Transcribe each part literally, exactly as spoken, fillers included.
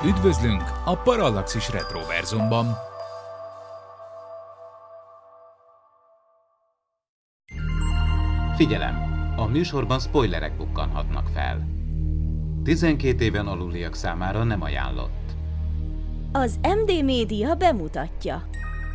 Üdvözlünk a Parallaxis Retroverzumban! Figyelem! A műsorban spoilerek bukkanhatnak fel. tizenkét éven aluliak számára nem ajánlott. Az em dé Média bemutatja.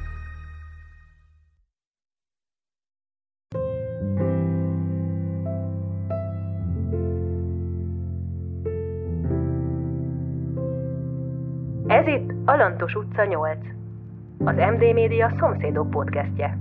Ez itt a Lantos utca nyolc, az em dé Média szomszédok podcastje.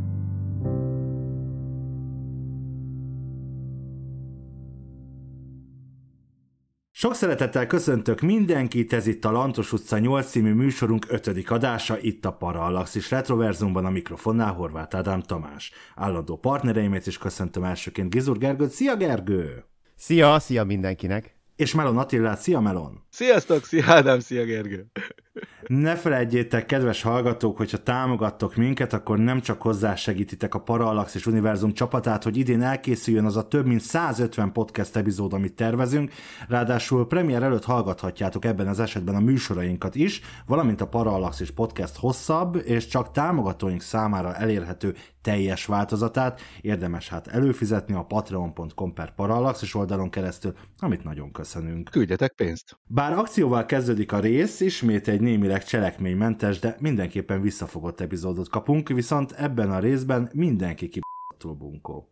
Sok szeretettel köszöntök mindenkit, ez itt a Lantos utca nyolc című műsorunk ötödik adása, itt a Parallaxis Retroverzumban, a mikrofonnál Horváth Ádám Tamás. Állandó partnereimet is köszöntöm elsőként, Gizur Gergőt. Szia Gergő! Szia, szia mindenkinek! És Melon Attillát. Szia Melon! Sziasztok, szia Ádám, szia Gergő! Ne felejtjétek, kedves hallgatók, hogyha támogattok minket, akkor nem csak hozzásegítitek a Parallaxis Univerzum csapatát, hogy idén elkészüljön az a több mint százötven podcast epizód, amit tervezünk, ráadásul premier előtt hallgathatjátok ebben az esetben a műsorainkat is, valamint a Parallaxis podcast hosszabb és csak támogatóink számára elérhető teljes változatát érdemes hát előfizetni a patreon pont com per Parallaxis oldalon keresztül, amit nagyon köszönünk. Küldjetek pénzt! Bár akcióval kezdődik a rész, ismét egy némileg cselekménymentes, de mindenképpen visszafogott epizódot kapunk, viszont ebben a részben mindenki kibaszottul bunkó.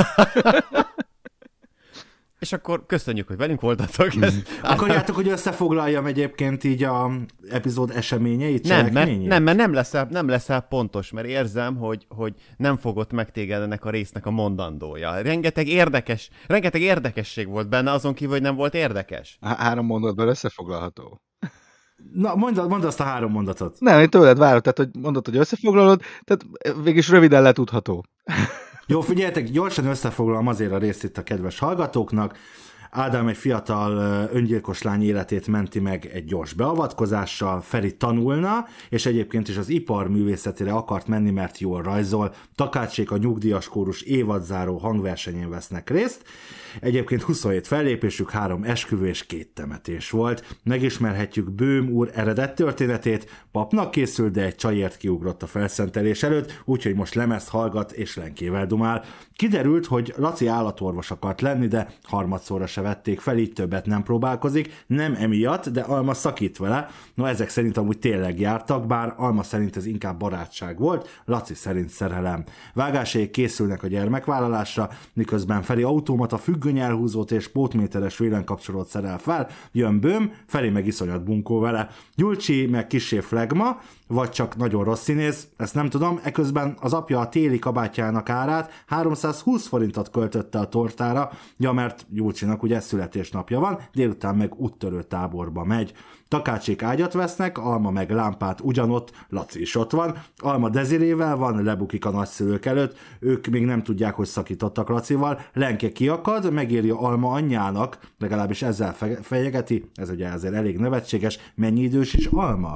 És akkor köszönjük, hogy velünk voltatok. Mm. Akarjátok, hogy összefoglaljam egyébként így a epizód eseményeit, nem, cselekményét? mert, nem, mert nem leszel, nem leszel pontos, mert érzem, hogy, hogy nem fogott meg téged ennek a résznek a mondandója. Rengeteg érdekes, rengeteg érdekesség volt benne, azon kívül, hogy nem volt érdekes. Há- három mondatban összefoglalható. Na, mondd, mondd azt a három mondatot. Nem, én tőled várok, tehát hogy mondod, hogy összefoglalod, tehát végülis röviden letudható. Jó, figyeljetek, gyorsan összefoglalom azért a részt itt a kedves hallgatóknak. Ádám egy fiatal öngyilkos lány életét menti meg egy gyors beavatkozással, Feri tanulna, és egyébként is az ipar művészetére akart menni, mert jól rajzol. Takácsék a nyugdíjas kórus évadzáró hangversenyén vesznek részt. Egyébként huszonhét fellépésük, három esküvő és két temetés volt. Megismerhetjük Böhm úr eredet történetét, papnak készült, de egy csajért kiugrott a felszentelés előtt, úgyhogy most lemezt hallgat és lenkével dumál. Kiderült, hogy Laci állatorvos akart lenni, de harmadszorra se vették fel, így többet nem próbálkozik, nem emiatt, de Alma szakít vele. No, ezek szerint amúgy tényleg jártak, bár Alma szerint ez inkább barátság volt, Laci szerint szerelem. Vágásék készülnek a gyermekvállalásra, miközben Feri automata függönyelhúzót és pótméteres villanykapcsolót szerel fel, jön Böhm, Feri meg iszonyat bunkó vele. Gyulcsi meg kissé flegma, vagy csak nagyon rossz színész, ezt nem tudom, eközben az apja a téli kabátjának árát háromszázhúsz forintot költötte a tortára, ja, mert Gyulcsinak ugye születésnapja van, délután meg úttörő táborba megy. Takácsék ágyat vesznek, Alma meg lámpát ugyanott, Laci is ott van, Alma Dezirével van, lebukik a nagyszülők előtt, ők még nem tudják, hogy szakítottak Lacival, Lenke kiakad, megírja Alma anyjának, legalábbis ezzel fejegeti, ez ugye azért elég nevetséges, mennyi idős is Alma?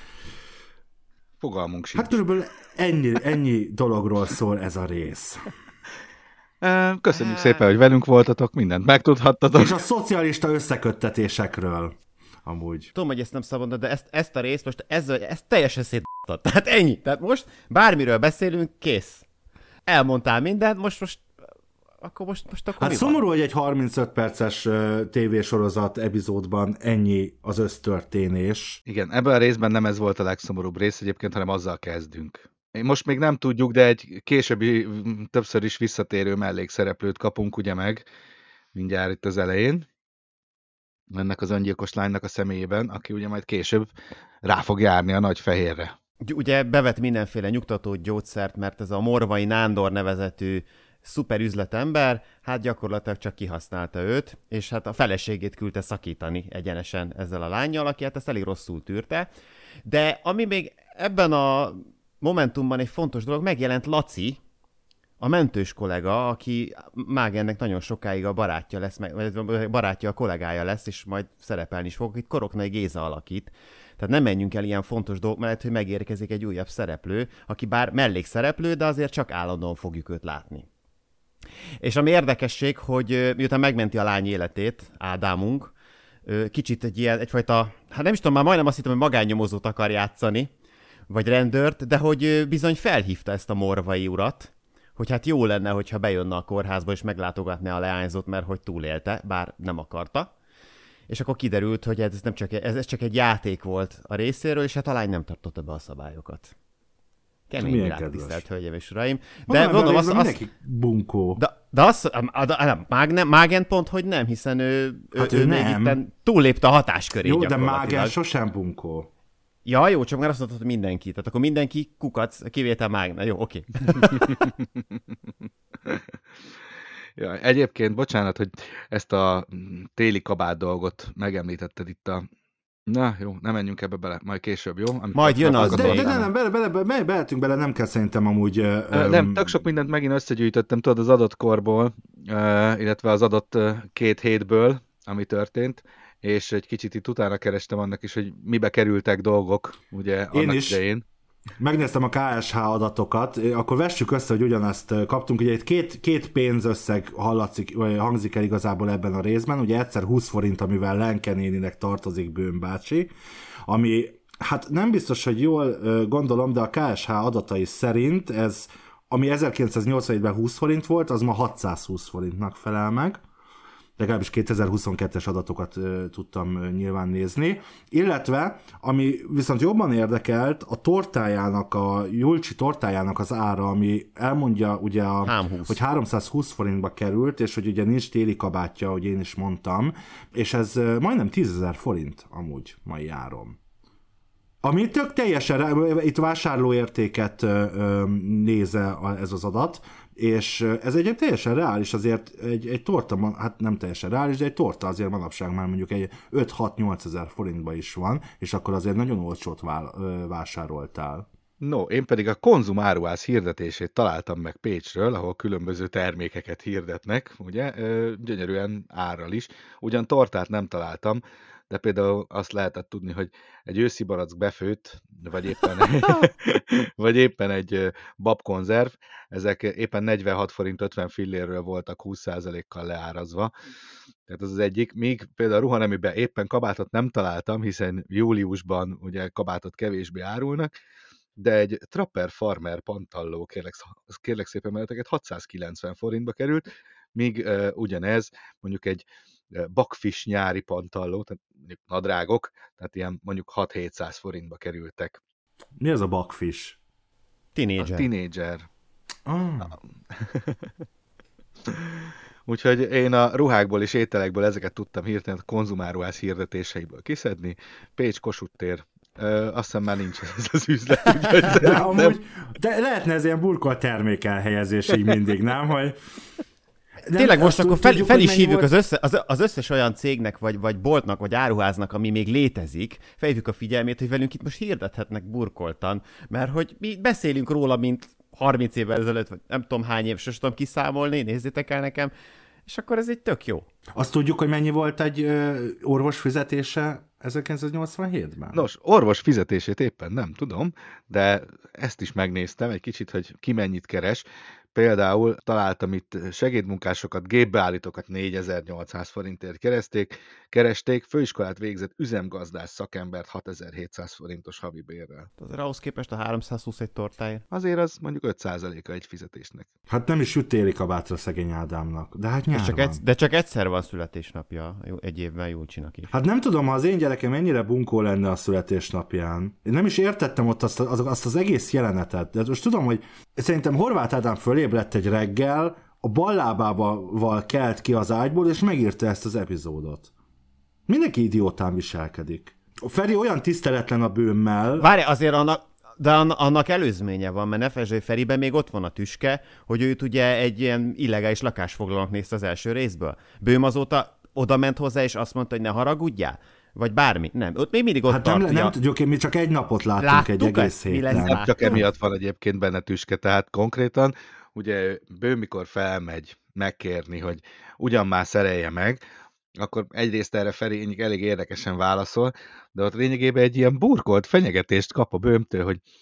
Fogalmunk sincs. Hát körülbelül ennyi, ennyi dologról szól ez a rész. Köszönjük szépen, hogy velünk voltatok, mindent megtudhattatok. És a szocialista összeköttetésekről. Amúgy. Tudom, hogy ezt nem szabad, de ezt, ezt a részt most ez, ezt teljesen szétadtad. Tehát ennyi. Tehát most bármiről beszélünk, kész. Elmondtál mindent, most most akkor most, most akkor hát mi szomorú, van? hogy egy harmincöt perces uh, tévésorozat epizódban ennyi az össztörténés. Igen, ebben a részben nem ez volt a legszomorúbb rész egyébként, hanem azzal kezdünk. Most még nem tudjuk, de egy későbbi, többször is visszatérő mellékszereplőt kapunk ugye meg, mindjárt itt az elején, ennek az öngyilkos lánynak a személyében, aki ugye majd később rá fog járni a nagy fehérre. Ugye bevet mindenféle nyugtató gyógyszert, mert ez a Morvai Nándor nevezetű szuper üzletember, hát gyakorlatilag csak kihasználta őt, és hát a feleségét küldte szakítani egyenesen ezzel a lánnyal, aki hát ezt elég rosszul tűrte. De ami még ebben a momentumban egy fontos dolog, megjelent Laci, a mentős kollega, aki Mágennek nagyon sokáig a barátja lesz, vagy barátja a kollégája lesz, és majd szerepelni is fog, itt Koroknai Géza alakít. Tehát nem menjünk el ilyen fontos dolgok mellett, hogy megérkezik egy újabb szereplő, aki bár mellékszereplő, de azért csak állandóan fogjuk őt látni. És ami érdekesség, hogy miután megmenti a lány életét, Ádámunk, kicsit egy ilyen, egyfajta, hát nem is tudom, már majdnem azt hittem, hogy magánnyomozót akar játszani, vagy rendőrt, de hogy bizony felhívta ezt a morvai urat, hogy hát jó lenne, hogyha bejönne a kórházba, és meglátogatná a leányzót, mert hogy túlélte, bár nem akarta. És akkor kiderült, hogy ez, nem csak, ez, ez csak egy játék volt a részéről, és hát a lány nem tartotta be a szabályokat. Kemény világ, tisztelt hölgyeim és uraim. De Mondom, mondom, azt... mindenki bunkó. De, de azt, Mágen, Mágen pont, hogy nem, hiszen ő, hát ő, ő ő nem. még itten túllépte a hatáskörét jó, de gyakorlatilag. Mágen sosem bunkó. Ja, jó, csak már azt mondtad, hogy mindenki. Tehát akkor mindenki kukac, kivétel Mágen. Jó, oké. Ja, egyébként, bocsánat, hogy ezt a téli kabát dolgot megemlítetted itt a... Na jó, nem menjünk ebbe bele, majd később, jó? Amikor majd jön az. De, de nem, nem, bele, bele, bele, belehetünk bele, nem kell szerintem amúgy... Ö, nem, tök sok mindent megint összegyűjtöttem, tudod, az adott korból, illetve az adott két hétből, ami történt, és egy kicsit itt utána kerestem annak is, hogy mibe kerültek dolgok, ugye, Én annak is. idején. Megnéztem a ká es há adatokat, akkor vessük össze, hogy ugyanazt kaptunk. Ugye itt két, két pénzösszeg hallatszik, vagy hangzik el igazából ebben a részben. Ugye egyszer húsz forint, amivel Lenke néninek tartozik Böhm bácsi, ami hát nem biztos, hogy jól gondolom, de a ká es há adatai szerint ez, ami ezerkilencszáznyolcvanhétben húsz forint volt, az ma hatszázhúsz forintnak felel meg. Legalábbis kétezer-huszonkettes adatokat ö, tudtam ö, nyilván nézni. Illetve, ami viszont jobban érdekelt, a tortájának, a Julcsi tortájának az ára, ami elmondja ugye, a, hogy háromszázhúsz forintba került, és hogy ugye nincs téli kabátja, ahogy én is mondtam, és ez ö, majdnem tízezer forint amúgy mai áron. Ami tök teljesen, itt vásárlóértéket ö, ö, néze ez az adat, és ez egy teljesen reális, azért egy, egy torta, hát nem teljesen reális, de egy torta azért manapság már mondjuk egy öt-hat-nyolc ezer forintba is van, és akkor azért nagyon olcsót vásároltál. No, én pedig a Konzum áruház hirdetését találtam meg Pécsről, ahol különböző termékeket hirdetnek, ugye, gyönyörűen árral is. Ugyan tortát nem találtam, de például azt lehetett tudni, hogy egy őszi barack befőtt, vagy éppen, vagy éppen egy babkonzerv, ezek éppen negyvenhat forint ötven fillérről voltak húsz százalékkal leárazva. Tehát az az egyik. Míg például a ruhaneműben éppen kabátot nem találtam, hiszen júliusban ugye kabátot kevésbé árulnak, de egy Trapper Farmer pantalló, kérlek, kérlek szépen meneteket, hatszázkilencven forintba került, míg uh, ugyanez mondjuk egy bakfish nyári pantalló, tehát mondjuk nadrágok, tehát ilyen mondjuk hat-hétszáz forintba kerültek. Mi ez a bakfish? Teenager. A teenager. Ah. Úgyhogy én a ruhákból és ételekből ezeket tudtam hirtelen a konzumáruház hirdetéseiből kiszedni. Pécs Kossuth tér. Ö, azt hiszem már nincs ez az üzlet. De, amúgy, de lehetne ez ilyen burkolt termék elhelyezés így mindig, nem? Hogy... Nem, Tényleg most akkor fel, tudjuk, fel is hívjuk az, össze, az, az összes olyan cégnek, vagy, vagy boltnak, vagy áruháznak, ami még létezik, felhívjuk a figyelmét, hogy velünk itt most hirdethetnek burkoltan, mert hogy mi beszélünk róla, mint harminc évvel ezelőtt, vagy nem tudom hány év, sosem tudom kiszámolni, nézzétek el nekem, és akkor ez egy tök jó. Azt tudjuk, hogy mennyi volt egy ö, orvos fizetése ezerkilencszáznyolcvanhétben? Nos, orvos fizetését éppen nem tudom, de ezt is megnéztem egy kicsit, hogy ki mennyit keres. Például találtam itt segédmunkásokat, gépbeállítókat négyezer-nyolcszáz forintért keresték, keresték, főiskolát végzett üzemgazdás szakembert hatezer-hétszáz forintos havi bérrel. Azért ahhoz képest a háromszázhúsz tortáért. Azért az mondjuk öt százaléka egy fizetésnek. Hát nem is jut téli kabátra szegény Ádámnak, de hát nyár csak van. egy, de csak egyszer van születésnapja egy évben Julcsinak is. Hát nem tudom, ha az én gyerekem ennyire bunkó lenne a születésnapján. Én nem is értettem ott azt, az, azt az egész jelenetet. De most tudom, hogy szerintem Horváth Ádám fölébredt egy reggel, a bal lábával kelt ki az ágyból, és megírta ezt az epizódot. Mindenki idiótán viselkedik. A Feri olyan tiszteletlen a Böhmmel. Várj, azért annak, de annak előzménye van, mert ne felejtsd, hogy Feriben még ott van a tüske, hogy őt ugye egy ilyen illegális lakásfoglalónak nézte az első részből. Böhm azóta oda ment hozzá, és azt mondta, hogy ne haragudjál? Vagy bármi. Nem, ott még mindig ott hát tartja. Nem, nem tudjuk, mi csak egy napot láttunk. Láttuk egy egész héten. Nem csak emiatt van egyébként benne tüske, tehát konkrétan ugye Böhm mikor felmegy megkérni, hogy ugyan már szerelje meg, akkor egyrészt erre Feri elég érdekesen válaszol, de ott lényegében egy ilyen burkolt fenyegetést kap a Böhmtől, hogy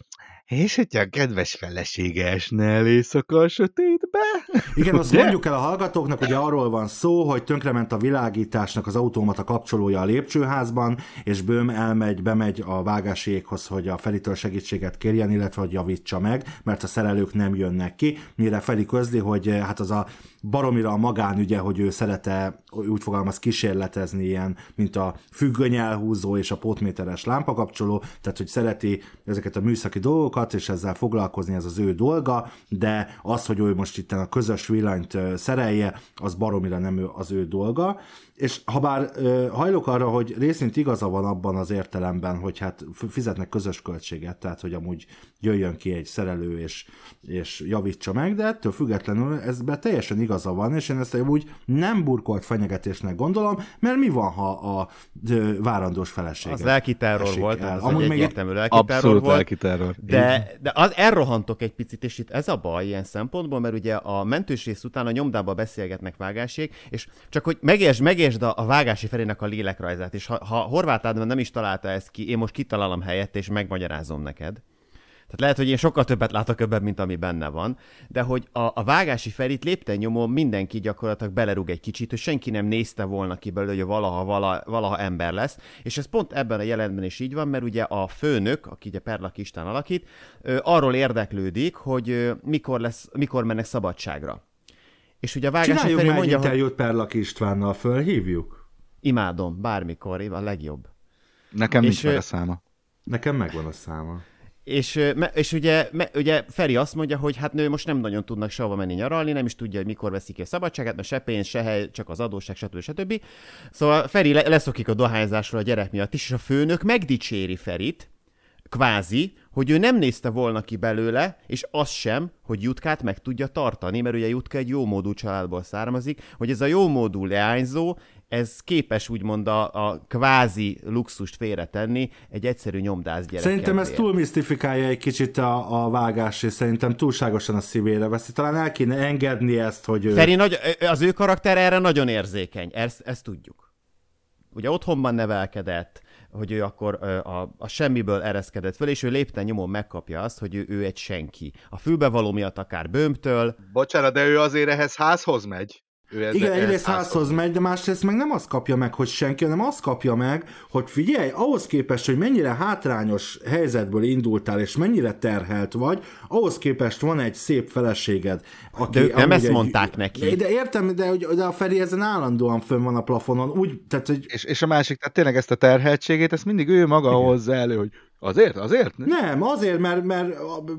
És hogyha a kedves felesége esne el éjszaka a sötétbe? Igen, azt mondjuk el a hallgatóknak, ugye arról van szó, hogy tönkrement a világításnak az automata kapcsolója a lépcsőházban, és Böhm elmegy, bemegy a vágásiékhoz, hogy a Feritől segítséget kérjen, illetve hogy javítsa meg, mert a szerelők nem jönnek ki, mire Feri közli, hogy hát az a baromira a magánügye, hogy ő szerete, úgy fogalmaz, kísérletezni ilyen, mint a függöny elhúzó és a pótméteres lámpakapcsoló, tehát hogy szereti ezeket a műszaki dolgokat, és ezzel foglalkozni, ez az ő dolga, de az, hogy ő most itt a közös villanyt szerelje, az baromira nem ő, az ő dolga. És ha bár hajlok arra, hogy részint igaza van abban az értelemben, hogy hát fizetnek közös költséget, tehát hogy amúgy jöjjön ki egy szerelő és, és javítsa meg, de ettől függetlenül ezben teljesen igaza van, és én ezt úgy nem burkolt fenyegetésnek gondolom, mert mi van, ha a várandós feleség? Az lelkiterror volt, el. az Amúgy egy még egyértelmű lelkiterror abszolút volt. lelkiterror. De, de az, elrohantok egy picit, és itt ez a baj ilyen szempontból, mert ugye a mentős rész után a nyomdába beszélgetnek Vágásék, és csak hogy megértsd, megértsd a, a Vágási Ferének a lélekrajzát, és ha, ha Horváth Ádám nem is találta ezt ki, én most kitalálom helyette, és megmagyarázom neked. Tehát lehet, hogy én sokkal többet látok ebben, mint ami benne van, de hogy a, a Vágási Ferit lépten nyomó mindenki gyakorlatilag belerúg egy kicsit, hogy senki nem nézte volna ki belőle, hogy valaha, vala, valaha ember lesz, és ez pont ebben a jelenetben is így van, mert ugye a főnök, aki ugye Perlak István alakít, arról érdeklődik, hogy mikor, lesz, mikor mennek szabadságra. És ugye a Vágási Csináljuk Feri már mondja, egy interjút Perlak Istvánnal, fölhívjuk? Imádom, bármikor, a legjobb. Nekem és nincs meg a száma. Nekem megvan a száma. És, és ugye, ugye Feri azt mondja, hogy hát nő most nem nagyon tudnak sehova menni nyaralni, nem is tudja, hogy mikor veszik ki a szabadságát, mert se pénz, se hely, csak az adósság, stb. stb. Szóval Feri le, leszokik a dohányzásról a gyerek miatt is, és a főnök megdicséri Ferit, kvázi, hogy ő nem nézte volna ki belőle, és az sem, hogy Jutkát meg tudja tartani, mert ugye Jutka egy jómódú családból származik, hogy ez a jómódú leányzó, ez képes úgymond a, a kvázi luxust félretenni egy egyszerű nyomdász gyerek. Szerintem ez túl misztifikálja egy kicsit a, a Vágás, és szerintem túlságosan a szívére veszi. Talán el kéne engedni ezt, hogy ő... Feri, nagy, az ő karakter erre nagyon érzékeny, ezt, ezt tudjuk. Ugye otthonban nevelkedett, hogy ő akkor a, a semmiből ereszkedett föl, és ő lépten nyomon megkapja azt, hogy ő, ő egy senki. A fülbevaló miatt akár Böhmtől. Bocsánat, de ő azért ehhez házhoz megy. Ő ez, Igen, ehhez egyrészt házhoz megy, de másrészt meg nem azt kapja meg, hogy senki, hanem azt kapja meg, hogy figyelj, ahhoz képest, hogy mennyire hátrányos helyzetből indultál, és mennyire terhelt vagy, ahhoz képest van egy szép feleséged. Aki, de ők nem ezt egy... mondták neki. De értem, de, de a Feri ezen állandóan fönn van a plafonon. Úgy, tehát, hogy... és, és a másik, tehát tényleg ezt a terheltségét, ezt mindig ő maga Igen. hozza elő, hogy azért, azért? Nem, azért, mert, mert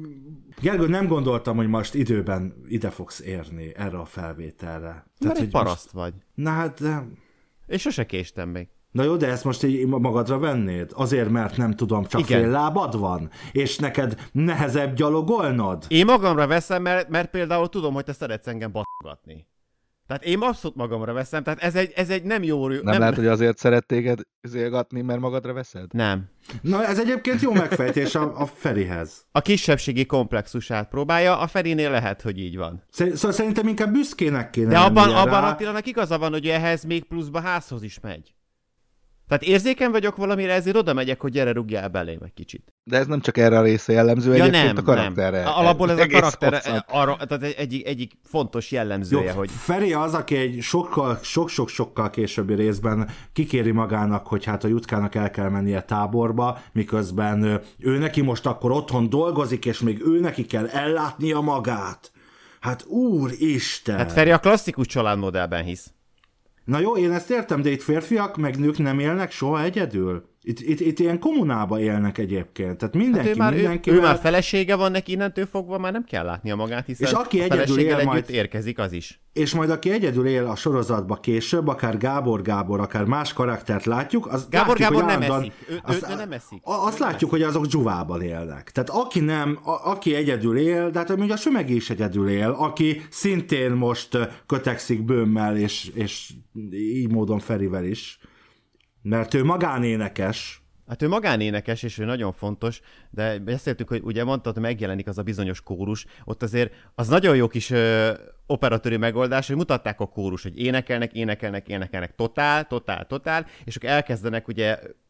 Gergő, nem gondoltam, hogy most időben ide fogsz érni erre a felvételre. Mert egy paraszt most... vagy. Na hát... De... És sose késtem még. Na jó, de ezt most így magadra vennéd? Azért, mert nem tudom, csak Igen. fél lábad van? És neked nehezebb gyalogolnod? Én magamra veszem, mert, mert például tudom, hogy te szeretsz engem baszogatni. Tehát én abszolút magamra veszem, tehát ez egy, ez egy nem jó... Nem, nem lehet, hogy azért szeret téged zélgatni, mert magadra veszed? Nem. Na ez egyébként jó megfejtés a, a Ferihez. A kisebbségi komplexusát próbálja, a Ferinél lehet, hogy így van. Szóval szerintem inkább büszkének kéne De abban, abban rá. Attilának igaza van, hogy ehhez még pluszba házhoz is megy. Tehát érzéken vagyok valamire, ezért oda megyek, hogy gyere, rúgjál belém egy kicsit. De ez nem csak erre a része jellemző, ja, egyébként nem, a karakterre. Nem. Alapból ez a karakter, arra, tehát egyik, egyik fontos jellemzője, Jó, hogy... Feri az, aki egy sokkal, sok-sok-sokkal későbbi részben kikéri magának, hogy hát a Jutkának el kell mennie táborba, miközben ő neki most akkor otthon dolgozik, és még ő neki kell ellátnia magát. Hát úristen! Hát Feri a klasszikus családmodellben hisz. Na jó, én ezt értem, de itt férfiak meg nők nem élnek soha egyedül. Itt, itt, itt ilyen kommunába élnek egyébként. Tehát mindenki, hát ő, már, mindenkivel... ő, ő már felesége van neki, innentől fogva már nem kell látnia magát, hiszen és aki a egyedül él együtt majd... érkezik az is. És majd aki egyedül él a sorozatba később, akár Gábor Gábor, akár más karaktert látjuk, az Gábor látjuk, Gábor hogy nem állandóan, eszik. Ő, azt, ő nem eszik. Azt ő látjuk, hogy azok dzsuvában élnek. Tehát aki nem, a, aki egyedül él, de hát mondjuk a Sümegi is egyedül él, aki szintén most kötekszik Böhmmel, és, és így módon Ferivel is. Mert ő magánénekes. Hát ő magánénekes, és ő nagyon fontos, de beszéltük, hogy ugye mondtad, hogy megjelenik az a bizonyos kórus, ott azért az nagyon jó kis ö, operatőri megoldás, hogy mutatták a kórus, hogy énekelnek, énekelnek, énekelnek, totál, totál, totál, és akkor elkezdenek ugye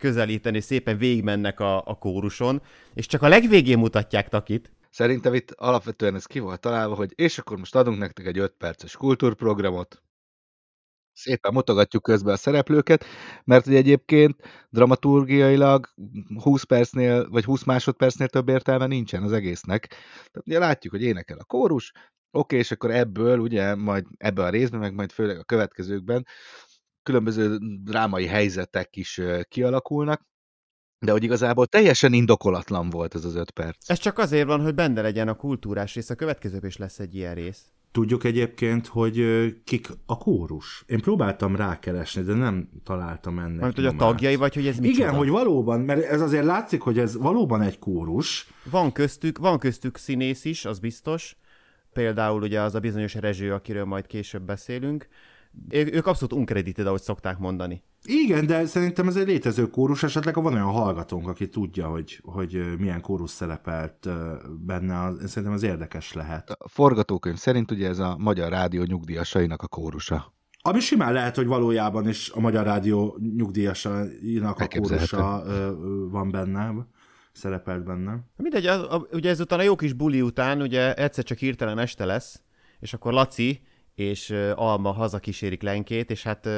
közelíteni, és szépen végigmennek a, a kóruson, és csak a legvégén mutatják Takit. Szerintem itt alapvetően ez ki volt találva, hogy és akkor most adunk nektek egy öt perces kultúrprogramot, szépen mutogatjuk közben a szereplőket, mert ugye egyébként dramaturgiailag húsz percnél, vagy húsz másodpercnél több értelme nincsen az egésznek. Tehát ugye látjuk, hogy énekel a kórus, oké, és akkor ebből, ugye, majd ebben a részben, meg majd főleg a következőkben különböző drámai helyzetek is kialakulnak, de hogy igazából teljesen indokolatlan volt ez az öt perc. Ez csak azért van, hogy benne legyen a kultúrás rész, a következőbb is lesz egy ilyen rész. Tudjuk egyébként, hogy kik a kórus. Én próbáltam rákeresni, de nem találtam ennek. Mert hogy a tagjai, vagy hogy ez micsoda? Igen, hogy valóban, mert ez azért látszik, hogy ez valóban egy kórus. Van köztük, van köztük színész is, az biztos. Például ugye az a bizonyos Rezső, akiről majd később beszélünk. Ők abszolút uncredited, ahogy szokták mondani. Igen, de szerintem ez egy létező kórus, esetleg van olyan hallgatónk, aki tudja, hogy, hogy milyen kórus szerepelt benne, szerintem az érdekes lehet. A forgatókönyv szerint ugye ez a Magyar Rádió nyugdíjasainak a kórusa. Ami simán lehet, hogy valójában is a Magyar Rádió nyugdíjasainak a kórusa van benne, szerepelt benne. Mindegy, a, a, ugye ezután a jó kis buli után, ugye egyszer csak hirtelen este lesz, és akkor Laci és Alma hazakísérik Lenkét, és hát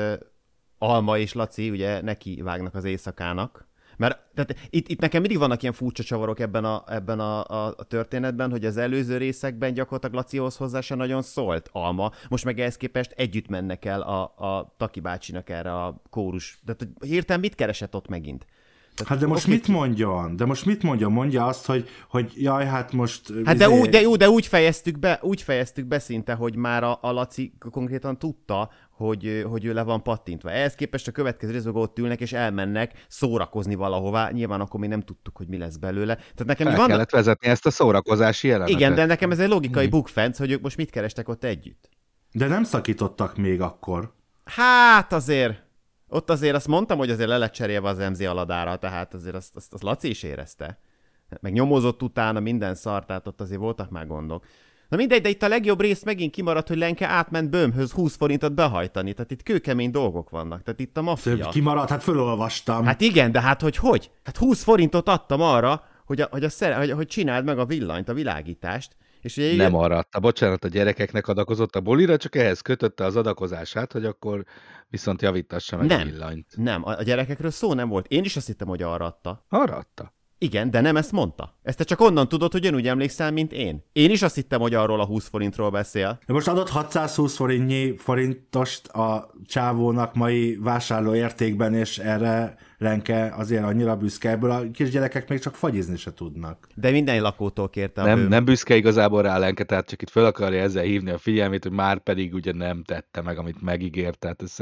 Alma és Laci ugye neki vágnak az éjszakának. Mert tehát itt, itt nekem mindig vannak ilyen furcsa csavarok ebben, a, ebben a, a, a történetben, hogy az előző részekben gyakorlatilag Lacihoz hozzá se nagyon szólt Alma. Most meg ehhez képest együtt mennek el a, a Taki bácsinak erre a kórus. Tehát hirtelen mit keresett ott megint? Tehát, hát de most mit mondjon? De most mit mondjon? Mondja azt, hogy, hogy jaj, hát most... Hát de, úgy, de, jó, de úgy fejeztük be, úgy fejeztük be szinte, hogy már a, a Laci konkrétan tudta, hogy, hogy ő le van pattintva. Ehhez képest a következő részben ott ülnek és elmennek szórakozni valahová. Nyilván akkor még nem tudtuk, hogy mi lesz belőle. Tehát nekem El vannak... kellett vezetni ezt a szórakozási jelenetet. Igen, de nekem ez egy logikai bukfenc, hogy ők most mit kerestek ott együtt. De nem szakítottak még akkor. Hát azért... Ott azért azt mondtam, hogy azért le lett cserélve az em zé Aladára, tehát azért azt, azt, azt Laci is érezte. Meg nyomozott utána minden szart, tehát ott azért voltak már gondok. Na mindegy, de itt a legjobb rész megint kimaradt, hogy Lenke átment Böhmhöz húsz forintot behajtani, tehát itt kőkemény dolgok vannak, tehát itt a maffia. Kimaradt, hát fölolvastam. Hát igen, de hát hogy hogy? Hát húsz forintot adtam arra, hogy, a, hogy, a szere, hogy, hogy csináld meg a villanyt, a világítást. És ugye nem arra adta, bocsánat, a gyerekeknek adakozott a bulira, csak ehhez kötötte az adakozását, hogy akkor viszont javítassa meg nem, a villanyt. Nem, a gyerekekről szó nem volt. Én is azt hittem, hogy arra adta. Arra adta? Igen, de nem ezt mondta. Ezt te csak onnan tudod, hogy ugyanúgy emlékszel, mint én. Én is azt hittem, hogy arról a húsz forintról beszél. De most adott hatszázhúsz forintnyi forintost a csávónak mai vásárló értékben, és erre Lenke azért annyira büszke, ebből a kisgyerekek még csak fagyizni se tudnak. De minden lakótól kérte a nem, bőm. nem büszke igazából rá Lenke, tehát csak itt fel akarja ezzel hívni a figyelmét, hogy már pedig ugye nem tette meg, amit megígért, tehát ez,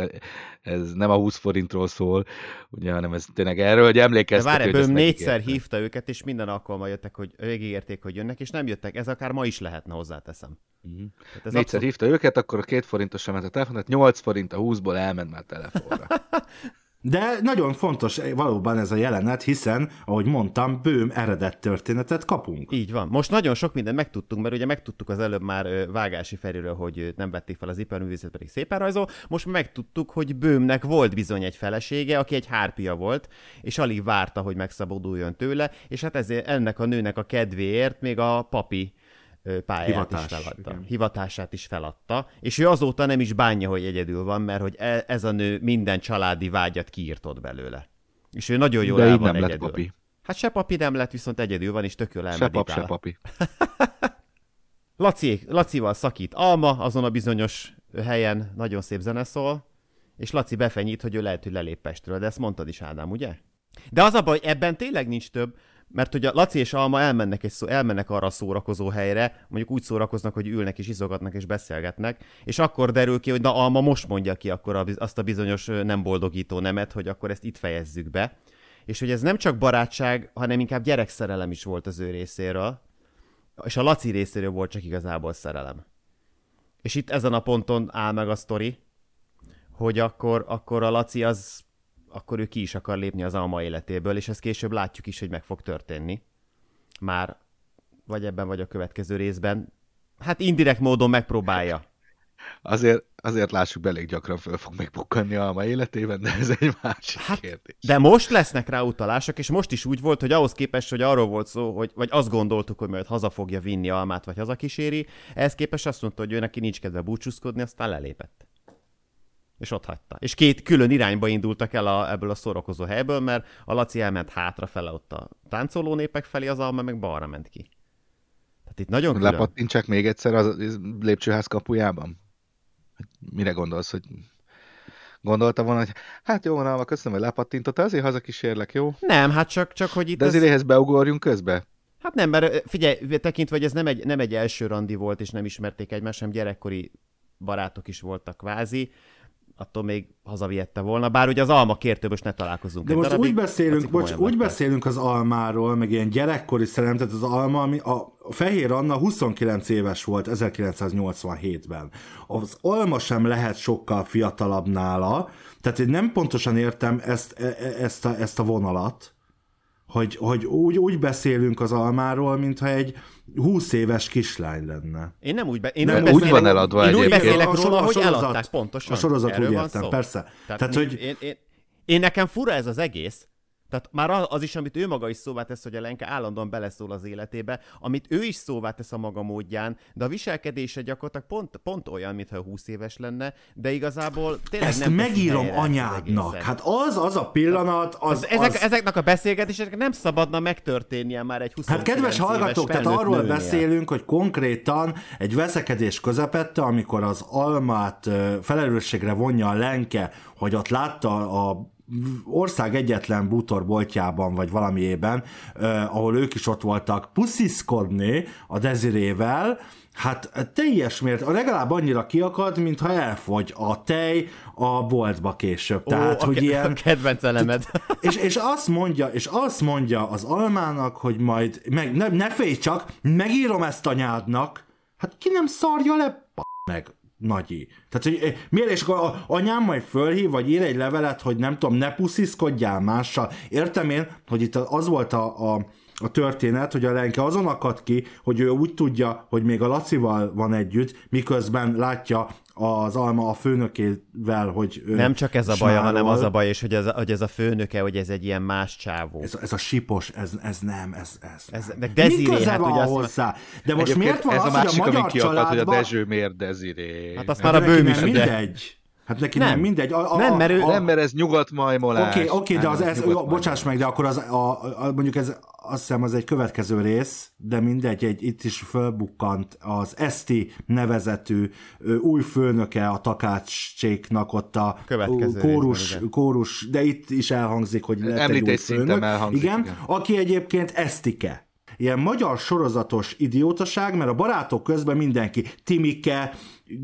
ez nem a húsz forintról szól, ugye, hanem ez tényleg erről, hogy emlékeztek, de várj, hogy bőm négyszer hívta őket, és minden alkalommal jöttek, hogy megígérték, hogy jönnek, és nem jöttek. Ez akár ma is lehetne, hozzáteszem. Uh-huh. Ez négyszer abszolút... hívta őket, akkor a két forintos sem ment a telefon, tehát nyolc forint a húszból elment már telefonra. De nagyon fontos valóban ez a jelenet, hiszen, ahogy mondtam, Böhm eredet történetet kapunk. Így van. Most nagyon sok mindent megtudtunk, mert ugye megtudtuk az előbb már Vágási Feriről, hogy nem vették fel az iparművészet, pedig szépen rajzol. Most megtudtuk, hogy Böhmnek volt bizony egy felesége, aki egy hárpia volt, és alig várta, hogy megszabaduljon tőle, és hát ezért ennek a nőnek a kedvéért még a papi pályát Hivatás, is feladta. Igen. Hivatását is feladta, és ő azóta nem is bánja, hogy egyedül van, mert hogy ez a nő minden családi vágyat kiírtott belőle. És ő nagyon jól de el így van nem egyedül. Lett papi. Hát se papi nem lett, viszont egyedül van, és tök jól elmeditál. Se pap, se papi. Laci, Lacival szakít Alma, azon a bizonyos helyen nagyon szép zene szól, és Laci befenyít, hogy ő lehet, hogy lelép Pestről, de ezt mondtad is, Ádám, ugye? De az a baj, ebben tényleg nincs több, mert hogy a Laci és Alma elmennek, egy szó, elmennek arra a szórakozó helyre, mondjuk úgy szórakoznak, hogy ülnek és izogatnak és beszélgetnek, és akkor derül ki, hogy na Alma most mondja ki akkor azt a bizonyos nem boldogító nemet, hogy akkor ezt itt fejezzük be. És hogy ez nem csak barátság, hanem inkább gyerekszerelem is volt az ő részéről, és a Laci részéről volt csak igazából szerelem. És itt ezen a ponton áll meg a sztori, hogy akkor, akkor a Laci az... akkor ő ki is akar lépni az Alma életéből, és ezt később látjuk is, hogy meg fog történni. Már vagy ebben, vagy a következő részben. Hát indirekt módon megpróbálja. Azért, azért lássuk be, elég gyakran föl fog megbukkanni Alma életében, de ez egy másik hát, kérdés. De most lesznek rá utalások, és most is úgy volt, hogy ahhoz képest, hogy arról volt szó, hogy, vagy azt gondoltuk, hogy majd haza fogja vinni Almát, vagy hazakíséri, ehhez képest azt mondta, hogy ő neki nincs kedve búcsúzkodni, aztán lelépett. És ott hagyta. És két külön irányba indultak el a, ebből a szórakozó helyből, mert a Laci elment hátrafele ott a táncoló népek felé, az Alma meg balra ment ki. Tehát itt nagyon külön. Lepattintsák még egyszer a lépcsőház kapujában? Mire gondolsz, hogy gondolta volna, hogy hát jó van, Alma, köszönöm, hogy lepattintottál, azért hazakísérlek, jó? Nem, hát csak, csak hogy itt... De azért ez... beugorjunk közbe? Hát nem, mert figyelj, tekintve, hogy ez nem egy, nem egy első randi volt, és nem ismerték egymást, sem gyerekkori barátok is voltak kvázi, attól még hazavihette volna, bár ugye az Alma kértő, most ne találkozunk. De most darabig, úgy beszélünk, most úgy beszélünk az Almáról, meg ilyen gyerekkori szerelem, tehát az Alma, ami a Fehér Anna huszonkilenc éves volt ezerkilencszáznyolcvanhétben. Az Alma sem lehet sokkal fiatalabb nála, tehát én nem pontosan értem ezt, ezt, a, ezt a vonalat, hogy, hogy úgy, úgy beszélünk az Almáról, mintha egy húsz éves kislány lenne. Én nem úgy, be, én nem úgy úgy beszélek, van eladva én úgy beszélek a, róla, a hogy sorozat, eladták pontosan. A sorozat Erről úgy van értem, szó. persze. Tehát Tehát, mi, hogy... én, én, én nekem fura ez az egész. Tehát már az is, amit ő maga is szóvá tesz, hogy a Lenke állandóan beleszól az életébe, amit ő is szóvá tesz a maga módján, de a viselkedése gyakorlatilag pont, pont olyan, mintha húsz éves lenne, de igazából tényleg ezt nem megírom anyádnak. Hát az, az a pillanat, az... az, ezek, az... ezeknek a beszélgetéseknek nem szabadna megtörténnie már egy huszonkilenc Hát kedves hallgatók, tehát arról nőnél. beszélünk, hogy konkrétan egy veszekedés közepette, amikor az Almát felelősségre vonja a Lenke, hogy ott látta a ország egyetlen bútorboltjában, vagy valamiében, eh, ahol ők is ott voltak pusziszkodni a Desirével, hát teljes mért, legalább annyira kiakad, mintha elfogy a tej a boltba később. Ó, Tehát, a hogy ke- ilyen... a kedvenc elemed. És, és, azt mondja, és azt mondja az Almának, hogy majd, meg, ne, ne félj csak, megírom ezt anyádnak, hát ki nem szarja le, p*** meg. Nagyi. Tehát, hogy miért, és akkor anyám majd fölhív, vagy ír egy levelet, hogy nem tudom, ne pusziszkodjál mással. Értem én, hogy itt az volt a, a, a történet, hogy a Lenke azon akad ki, hogy ő úgy tudja, hogy még a Lacival van együtt, miközben látja az Alma a főnökével, hogy... Nem csak ez a baj, hanem az a baj, és hogy ez a, hogy ez a főnöke, hogy ez egy ilyen más csávó. Ez, ez a sipos, ez, ez nem, ez... ez, ez nem. meg Desiré, Mi köze hát van ugye hozzá? azt... De most Egyébként miért van ez az, a másik, hogy a magyar kiakadt, hogy a családban... Dezső miért Desiré? Hát azt Hát már a bőm is nem ugye. mindegy. Hát neki nem, nem mindegy. A, a, nem, mert ő... a, Nem, mert ez nyugatmajmolás. Oké, okay, okay, de az, ez, ez bocsáss meg, de akkor az, a, a, mondjuk ez, azt hiszem az egy következő rész, de mindegy, egy, itt is fölbukkant az Eszti nevezetű ö, új főnöke a Takácséknak ott a kórus, részben, kórus, de itt is elhangzik, hogy lett egy új főnök. Elhangzik, igen, igen, aki egyébként Esztike. Ilyen magyar sorozatos idiótaság, mert a barátok közben mindenki, Timike,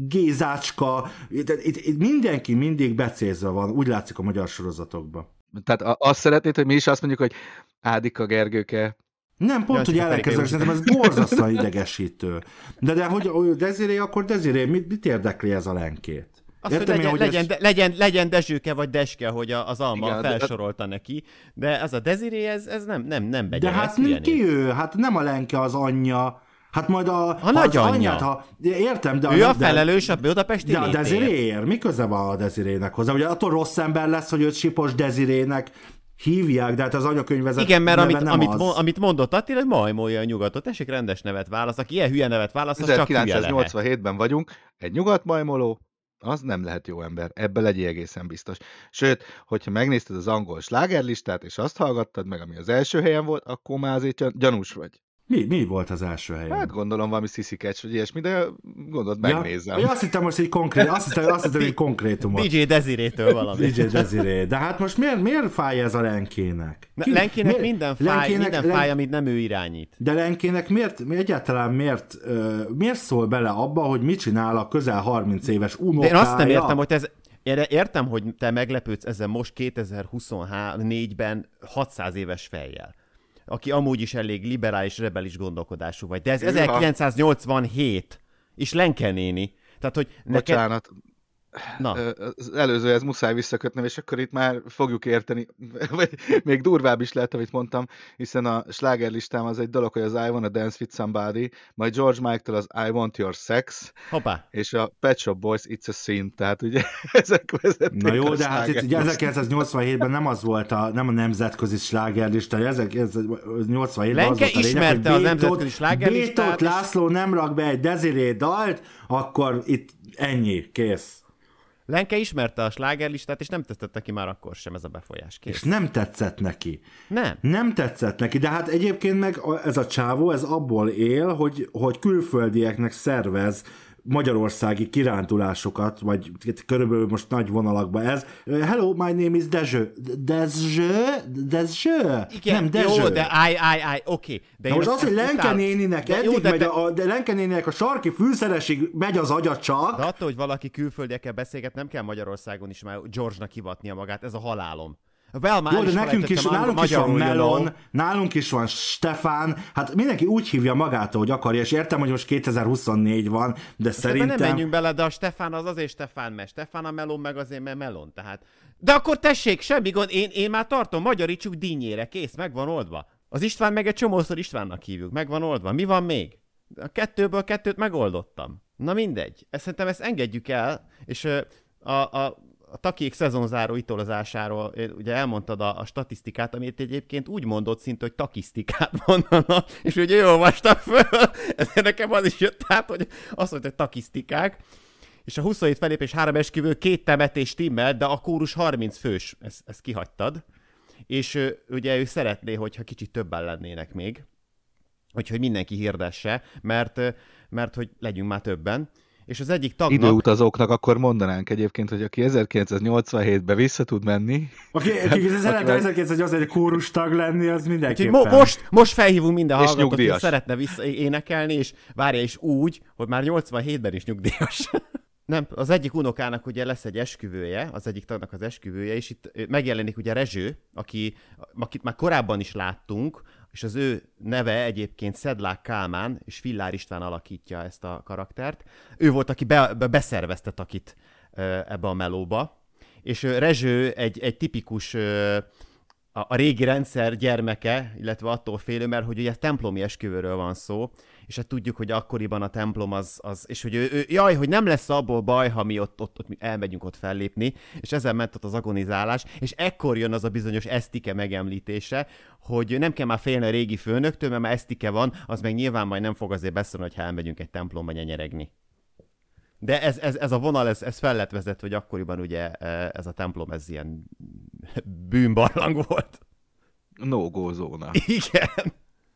Gézácska, itt, itt, itt mindenki mindig becézve van, úgy látszik a magyar sorozatokban. Tehát azt szeretnéd, hogy mi is azt mondjuk, hogy Ádika Gergőke. Nem, pont, hogy ellenkezőleg, szerintem ez borzasztóan idegesítő. De, de hogy Desiré, akkor Desiré, mit, mit érdekli ez a Lenkét? Azt, hogy Értem legyen, én, hogy legyen, ez... de, legyen, legyen Dezsőke vagy Deske, hogy az Alma Igen, felsorolta de... neki, de ez a Desiré, ez, ez nem, nem, nem begyen. De hát ki ő? Hát nem a Lenke az anyja. Hát majd a... A nagyanyja. Anyját, ha... Értem, de... Ő a, a felelős a Budapesti De a népért. Desiréért? Mi köze van a Desirének hozzá? Ugye attól rossz ember lesz, hogy őt Sipos Desirének hívják, de hát az anyakönyvvezet igen, mert amit, nem amit, az. mo- amit mondott Attila, hogy majmolja a nyugatot. Tessék rendes nevet választ. Aki ilyen hülye nevet választ, az csak hülye lehet. ezerkilencszáznyolcvanhétben vagyunk, egy nyugatmajmoló, az nem lehet jó ember. Ebben legyél egészen biztos. Sőt, hogyha megnézted az angol slágerlistát, és azt hallgattad meg, ami az első helyen volt, akkor már azért gyanús vagy. Mi, mi volt az első helyen? Hát gondolom valami Sissy-Catch, vagy ilyesmi, de gondolod, megnézem. Ja, azt hittem most egy konkrét, azt hittem, azt hittem egy konkrétumot. dé dzsé Desirétől valami. dé dzsé Desiré. De hát most miért, miért fáj ez a Lenkének? Ki, Lenkének miért, minden fáj, Lenkének, minden fáj, amit nem ő irányít. De Lenkének miért, egyáltalán miért, uh, miért szól bele abba, hogy mit csinál a közel harminc éves unokája? De én azt nem értem, hogy ez... Értem, hogy te meglepődsz ezzel most kétezer-huszonnégyben hatszáz éves fejjel, aki amúgy is elég liberális, rebelis gondolkodású vagy. De ez ezerkilencszáznyolcvanhét, és Lenke néni. Tehát, hogy neked... Bocsánat. Na. Az előzőhez muszáj visszakötnem, és akkor itt már fogjuk érteni, vagy még durvább is lehet, amit mondtam, hiszen a slágerlistám az egy dolog, hogy az I Wanna Dance With Somebody, majd George Michael az I Want Your Sex, Hoppá. és a Pet Shop Boys It's a Sin, tehát ugye ezek vezették. Na jó, de hát itt ugye ezerkilencszáznyolcvanhétben nem az volt a, nem a nemzetközi slágerlista, ezerkilencszáznyolcvanhétben Lenke az volt a lényeg, ismerte hogy az nemzetközi slágerlistát. Bétót László nem rak be egy Desiré dalt, akkor itt ennyi, kész. Lenke ismerte a slágerlistát, és nem tetszett neki már akkor sem ez a befolyás. Kész. És nem tetszett neki. Nem. Nem tetszett neki, de hát egyébként meg ez a csávó, ez abból él, hogy, hogy külföldieknek szervez magyarországi kirándulásokat, vagy körülbelül most nagy vonalakban ez. Hello, my name is Dezső. Dezső? Dezső? Igen, nem Dezső. Jó, de áj, áj, áj, oké. De most az, hogy Lenke néninek eddig jó, de megy, de... A, de Lenke néninek a sarki fűszeresig megy az agya csak. De attól, hogy valaki külföldiekkel beszélget, nem kell Magyarországon is már George-nak hivatnia magát, ez a halálom. Well, jó, de nekünk is, nálunk is van Melon, nálunk is van Stefán, hát mindenki úgy hívja magától, hogy akarja, és értem, hogy most kétezer-huszonnégy van, de most szerintem... nem menjünk bele, de a Stefán az azért Stefán, mert Stefán a Melon, meg azért, mert Melon, tehát... De akkor tessék, semmi gond, én, én már tartom, magyarítsuk dínyére, kész, meg van oldva. Az István meg egy csomószor Istvánnak hívjuk, meg van oldva. Mi van még? A kettőből kettőt megoldottam. Na mindegy, ezt szerintem ezt engedjük el, és a... a a Takiék szezonzáró italozásáról ugye elmondtad a, a statisztikát, amit egyébként úgy mondott szinte, hogy takisztikát mondana, és ugye jól olvastam föl, ezért nekem az is jött át, hogy azt mondta, hogy takisztikák, és a huszonhét felépés, három esküvő, két temetés timmel, de a kórus harminc fős, ezt, ezt kihagytad, és ugye ő szeretné, hogyha kicsit többen lennének még, úgyhogy mindenki hirdesse, mert, mert hogy legyünk már többen. És az egyik tagnak... Időutazóknak akkor mondanánk egyébként, hogy aki ezerkilencszáznyolcvanhétben vissza tud menni... Aki, aki szeretne ezerkilencszáznyolcvanhétben egy kórus tag lenni, az mindenképpen... Mo- most, most felhívunk minden hallgatót, nyugdíjas. Hogy szeretne vissza énekelni, és várja is úgy, hogy már nyolcvanhétben is nyugdíjas. Nem, az egyik unokának ugye lesz egy esküvője, az egyik tagnak az esküvője, és itt megjelenik ugye Rezső, aki, akit már korábban is láttunk, és az ő neve egyébként Szedlák Kálmán, és Fillár István alakítja ezt a karaktert. Ő volt, aki be, be, beszervezte Takit ebbe a melóba. És Rezső egy, egy tipikus a, a régi rendszer gyermeke, illetve attól félő, mert hogy ugye templomi esküvőről van szó, és hát tudjuk, hogy akkoriban a templom az, az és hogy ő, ő, jaj, hogy nem lesz abból baj, ha mi ott, ott, ott elmegyünk ott fellépni, és ezen ment ott az agonizálás, és ekkor jön az a bizonyos esztike megemlítése, hogy nem kell már félni a régi főnöktől, mert már esztike van, az meg nyilván majd nem fog azért beszélni, hogy elmegyünk egy templomba nyenyeregni. De ez, ez, ez a vonal, ez, ez fel lett vezetve, hogy akkoriban ugye ez a templom, ez ilyen bűnbarlang volt. No-go zóna. Igen.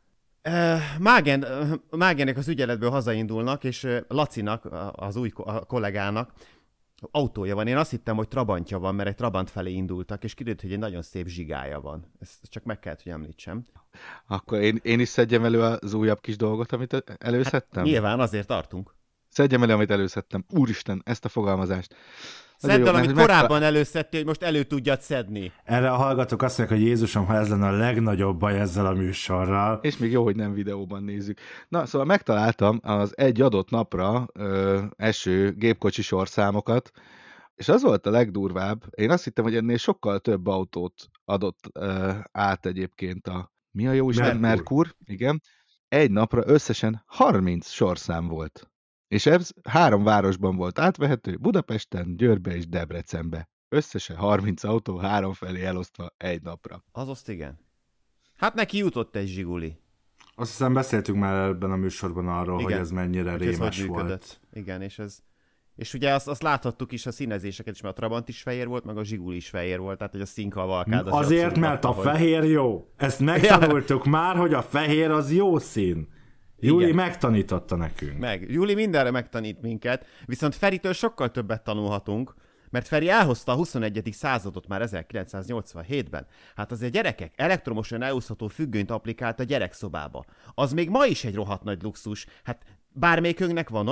Mágen, Mágennek az ügyeletből hazaindulnak, és Lacinak, az új kollégának autója van. Én azt hittem, hogy Trabantja van, mert egy Trabant felé indultak, és kiderült, hogy egy nagyon szép zsigája van. Ezt csak meg kellett, hogy említsem. Akkor én, én is szedjem elő az újabb kis dolgot, amit előszedtem? Hát, nyilván azért tartunk. Szedjem elő, amit előszedtem. Úristen, ezt a fogalmazást. Szedd el, amit korábban meg... előszedtél, hogy most elő tudjad szedni. Erre a hallgatók azt mondják, hogy Jézusom, ha ez lenne a legnagyobb baj ezzel a műsorral. És még jó, hogy nem videóban nézzük. Na, szóval megtaláltam az egy adott napra ö, eső gépkocsi sorszámokat, és az volt a legdurvább. Én azt hittem, hogy ennél sokkal több autót adott ö, át egyébként a... Mi a jó Isten? Merkur. Merkur, igen. Egy napra összesen harminc sorszám volt. És ez három városban volt átvehető, Budapesten, Győrbe és Debrecenbe. Összesen harminc autó, három felé elosztva egy napra. Az azt igen. Hát neki jutott egy zsiguli. Azt hiszem beszéltünk már ebben a műsorban arról, igen, hogy ez mennyire hogy rémes ez volt. Igen, és ez... És ugye azt, azt láthattuk is a színezéseket is, mert a Trabant is fehér volt, meg a zsiguli is fehér volt, tehát hogy a színkavalkád... Az azért, mert a fehér jó. Ezt megtanultuk már, hogy a fehér az jó szín. Júli igen, megtanította nekünk. Meg. Júli mindenre megtanít minket, viszont Feritől sokkal többet tanulhatunk, mert Feri elhozta a huszonegyedik századot már ezerkilencszáznyolcvanhétben. Hát azért gyerekek, elektromosan elhúzható függönyt applikált a gyerekszobába. Az még ma is egy rohadt nagy luxus. Hát bármelyikünknek van olyan?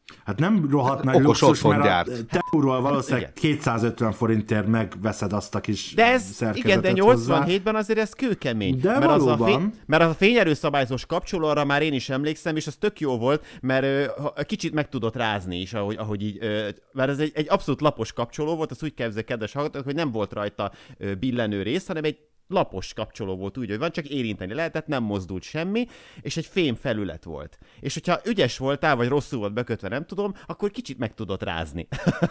Hát nem rohadt nagy okos luxus, otthon mert gyárt. a Teúról valószínűleg Igen. kétszázötven forintért megveszed azt a kis De ez, szerkezetet igen, de hozzá. nyolcvanhétben azért ez kőkemény. De mert, az a valóban. fény, mert az a fényerőszabályzós kapcsoló, arra már én is emlékszem, és az tök jó volt, mert ö, kicsit meg tudott rázni is, ahogy, ahogy így, ö, mert ez egy, egy abszolút lapos kapcsoló volt, azt úgy képzeljék, kedves hallgatók, hogy nem volt rajta ö, billenő rész, hanem egy lapos kapcsoló volt, úgy, hogy van, csak érinteni lehetett, nem mozdult semmi, és egy fém felület volt. És hogyha ügyes voltál, vagy rosszul volt bekötve, nem tudom, akkor kicsit meg tudott rázni.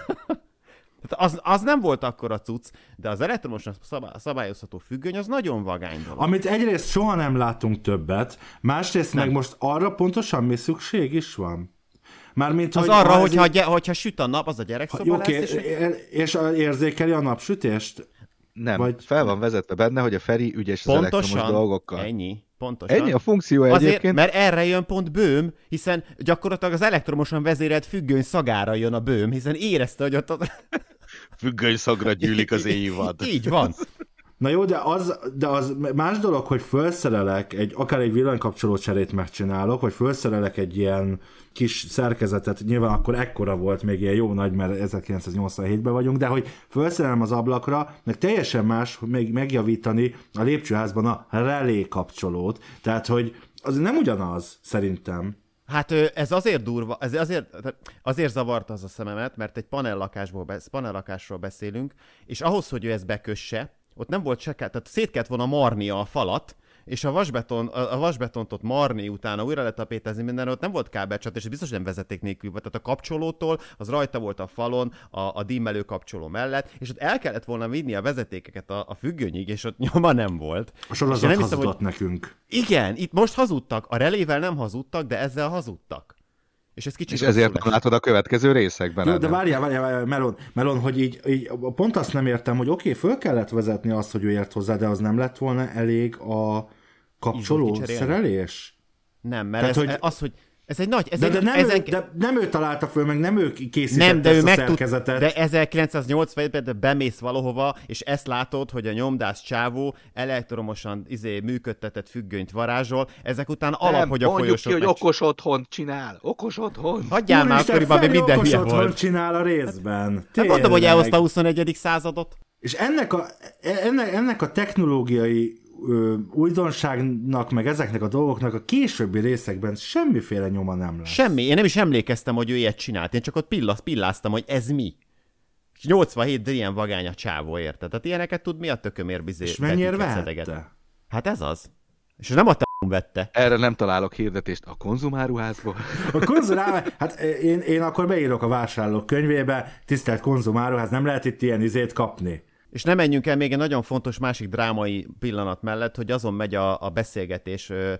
Az, az nem volt akkora cucc, de az elektromosan szabályozható függöny az nagyon vagány dolog. Amit egyrészt soha nem látunk többet, másrészt nem. meg most arra pontosan mi szükség is van. Mármint, az hogy arra, ha hogyha, ez... gy- hogyha süt a nap, az a gyerekszoba Oké, lesz, és... és érzékeli a napsütést? Nem, Vagy... fel van vezetve benne, hogy a Feri ügyes az elektromos Pontosan, dolgokkal. ennyi. Pontosan. Ennyi a funkció Azért, egyébként. mert erre jön pont bőm, hiszen gyakorlatilag az elektromosan vezérelt függöny szagára jön a bőm, hiszen érezte, hogy ott... A... Függöny szagra gyűlik az éjvad. Így van. Na jó, de az, de az más dolog, hogy felszerelek, egy, akár egy villanykapcsoló cserét megcsinálok, vagy felszerelek egy ilyen kis szerkezetet, nyilván akkor ekkora volt, még ilyen jó nagy, mert ezerkilencszáznyolcvanhétben vagyunk, de hogy felszerelem az ablakra, meg teljesen más, hogy még megjavítani a lépcsőházban a relé kapcsolót. Tehát, hogy az nem ugyanaz, szerintem. Hát ez azért durva, ez azért, azért zavarta az a szememet, mert egy panellakásból, panellakásról beszélünk, és ahhoz, hogy ő ezt bekösse, ott nem volt se kell, tehát szét kellett volna marnia a falat, és a, vasbeton, a vasbetont ott marni utána újra letapétezni minden, ott nem volt kábelcsat, és biztos nem vezeték nélkül volt. Tehát a kapcsolótól, az rajta volt a falon, a, a dimmelő kapcsoló mellett, és ott el kellett volna vinni a vezetékeket a, a függönyig, és ott nyoma nem volt. A sorozat nem hazudott hiszem, hogy... nekünk. Igen, itt most hazudtak. A relével nem hazudtak, de ezzel hazudtak. És, ez kicsit és ezért nem látod a következő részekben. Jó, de várjál, várjál, várjál Melon, Melon, hogy így, így pont azt nem értem, hogy oké, okay, föl kellett vezetni azt, hogy ő ért hozzá, de az nem lett volna elég a kapcsoló szerelés? Nem, mert Tehát, ez, hogy... az, hogy ez egy nagy... Ez de, egy, de, nem ezen... ő, de nem ő találta föl, meg nem ő készítette nem, de ezt ő a megtud... szerkezetet. De ezerkilencszáznyolcvanban de bemész valahova, és ezt látod, hogy a nyomdász csávó elektromosan izé, működtetett függönyt varázsol, ezek után alap, nem, hogy a folyosót... ki, hogy okos otthon csinál. Okos otthon. Hagyjál már, akkoriban még minden hülye volt. Okos csinál a részben. Hát mondom, hogy elhozta a huszonegyedik századot. És ennek a, ennek, ennek a technológiai ö, újdonságnak, meg ezeknek a dolgoknak a későbbi részekben semmiféle nyoma nem lesz. Semmi. Én nem is emlékeztem, hogy ő ilyet csinált. Én csak ott pillas, pilláztam, hogy ez mi. És nyolcvanhét ilyen vagány a csávó, érted? Tehát ilyeneket tud mi a tökömér bizé. És mennyire vehette? Hát ez az. És nem a t***n vette. Erre nem találok hirdetést a konzumáruházból. A konzumáruház, hát én, én akkor beírok a vásárlók könyvébe, tisztelt konzumáruház, nem lehet itt ilyen izét kapni. És nem menjünk el még egy nagyon fontos másik drámai pillanat mellett, hogy azon megy a, a beszélgetés a,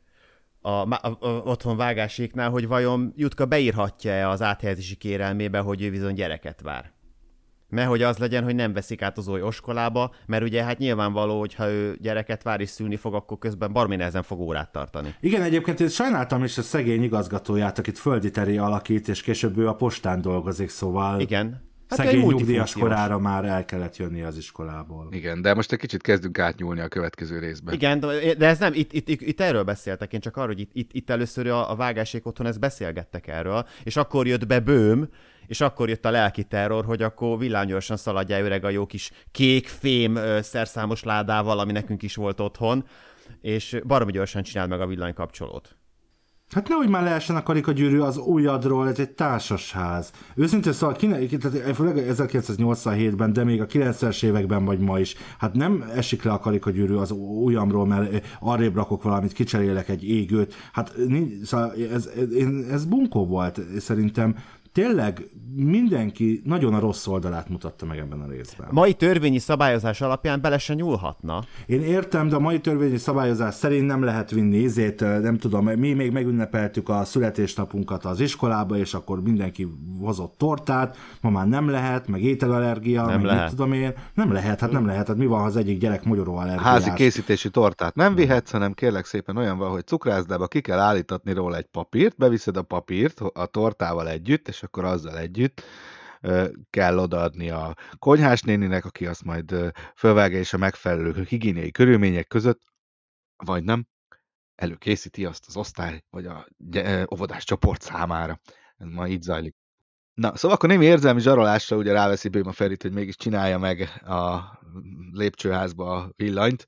a, a, a otthon vágáséknál, hogy vajon Jutka beírhatja-e az áthelyezési kérelmébe, hogy ő bizony gyereket vár. Mert hogy az legyen, hogy nem veszik át az oly oskolába, mert ugye hát nyilvánvaló, hogy ha ő gyereket vár és szülni fog, akkor közben baromi nehezen fog órát tartani. Igen, egyébként én sajnáltam is a szegény igazgatóját, akit Földi Teri alakít, és később ő a postán dolgozik, szóval... Igen. Hát szegény nyugdíjas korára már el kellett jönni az iskolából. Igen, de most egy kicsit kezdünk átnyúlni a következő részbe. Igen, de ez nem, itt, itt, itt, itt erről beszéltek, én csak arról, hogy itt, itt, itt először a, a vágásék otthon ezt beszélgettek erről, és akkor jött be Böhm, és akkor jött a lelki terror, hogy akkor villámgyorsan szaladjál öreg a jó kis kék fém szerszámos ládával, ami nekünk is volt otthon, és baromi gyorsan csináld meg a villanykapcsolót. Hát nehogy már lehessen a karikagyűrű az ujjadról, ez egy társasház. Őszintén szóval, főleg ezerkilencszáznyolcvanhétben, de még a kilencvenes években vagy ma is, hát nem esik le a karikagyűrű az ujjamról, mert arrébb rakok valamit, kicserélek egy égőt. Hát szóval ez, ez, ez bunkó volt, szerintem. Tényleg mindenki nagyon a rossz oldalát mutatta meg ebben a részben. Mai törvényi szabályozás alapján bele se nyúlhatna. Én értem, de a mai törvényi szabályozás szerint nem lehet vinni ízét, nem tudom, mi még megünnepeltük a születésnapunkat az iskolába, és akkor mindenki hozott tortát, ma már nem lehet, meg ételallergia, nem meg lehet. mit tudom én. Nem lehet, hát nem lehet, hát mi van, ha az egyik gyerek mogyoróallergiás? Házi készítési tortát nem vihetsz, hanem kérlek szépen olyan van, hogy cukrászdába ki kell állítatni róla egy papírt, beviszed a papírt a tortával együtt, és akkor azzal együtt kell odaadni a konyhás néninek, aki azt majd fölvágja, és a megfelelő higiéniai körülmények között, vagy nem, előkészíti azt az osztály, vagy a óvodás csoport számára. Ez ma így zajlik. Na, szóval akkor némi érzelmi zsarolásra ugye ráveszi Böhm a Ferit, hogy mégis csinálja meg a lépcsőházba a villanyt,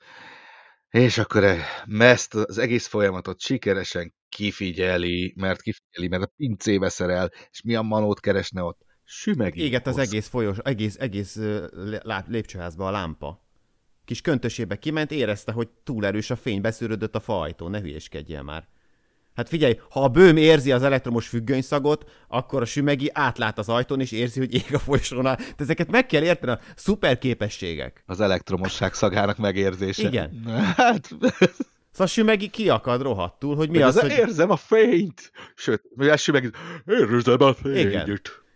és akkor ezt az egész folyamatot sikeresen kifigyeli, mert kifigyeli, mert a pincébe szerel, és mi a manót keresne ott? Sümegi. Éget az egész folyos, egész, egész lépcsőházba a lámpa. Kis köntösébe kiment, érezte, hogy túl erős a fény, beszűrődött a faajtó, ne hülyéskedjél már. Hát figyelj, ha a Böhm érzi az elektromos függönyszagot, akkor a Sümegi átlát az ajtón, és érzi, hogy ég a folyosónál. De ezeket meg kell érteni, a szuper képességek. Az elektromosság szagának megérzése. Igen. Hát... Szóval Sümegi kiakad rohadtul, hogy mi Meg az, az, hogy... érzem a fényt! Sőt, mivel Sümegi... Érzem a fényt! Igen.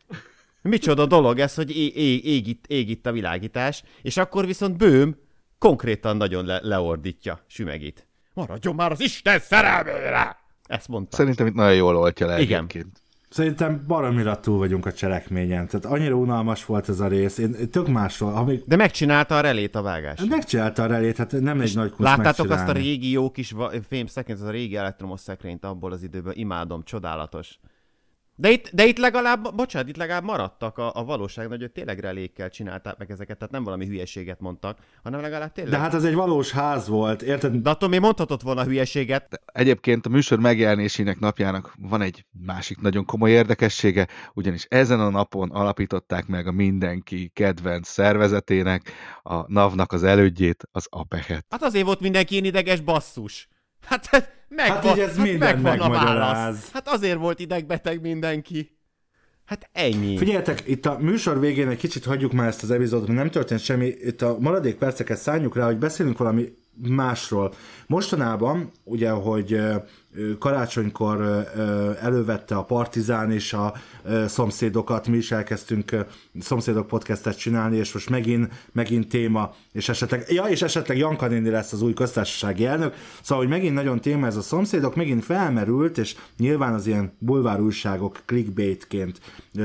Micsoda dolog ez, hogy ég, ég, ég, itt, ég itt a világítás, és akkor viszont Böhm konkrétan nagyon le, leordítja Sümegit. Maradjon már az Isten szerelmére! Ezt mondta. Szerintem itt nagyon jól oltja le Igen. egyébként. Szerintem baromira túl vagyunk a cselekményen. Tehát annyira unalmas volt ez a rész. Én tök másról. Amíg... De megcsinálta a relét a vágás. Megcsinálta a relét, hát nem egy nagy kusz Láttátok azt a megcsinálni. régi jó kis fémszekrényt, az a régi elektromos szekrényt abból az időből? Imádom, csodálatos. De itt, de itt legalább, bocsánat, itt legalább maradtak a, a valóság, hogy tényleg relékkel csinálták meg ezeket, tehát nem valami hülyeséget mondtak, hanem legalább tényleg. De hát ez egy valós ház volt, érted? De attól még mondhatott volna hülyeséget. De egyébként a műsor megjelenésének napjának van egy másik nagyon komoly érdekessége, ugyanis ezen a napon alapították meg a mindenki kedvenc szervezetének, a NAV-nak az elődjét, az APEC-et. Hát azért volt mindenki ilyen ideges basszus. Hát, hát megvan, Hát így ez hát mindent megvan a megmagyaráz. válasz. Hát azért volt idegbeteg mindenki. Hát ennyi. Figyeljetek, itt a műsor végén egy kicsit hagyjuk már ezt az epizódot, mert nem történt semmi. Itt a maradék perceket szálljuk rá, hogy beszélünk valami másról. Mostanában, ugye, hogy karácsonykor elővette a Partizán és a szomszédokat, mi is elkezdtünk szomszédok podcastet csinálni, és most megint, megint téma, és esetleg, ja, és esetleg Janka néni lesz az új köztársasági elnök, szóval, hogy megint nagyon téma ez a szomszédok, megint felmerült, és nyilván az ilyen bulvár újságok clickbaitként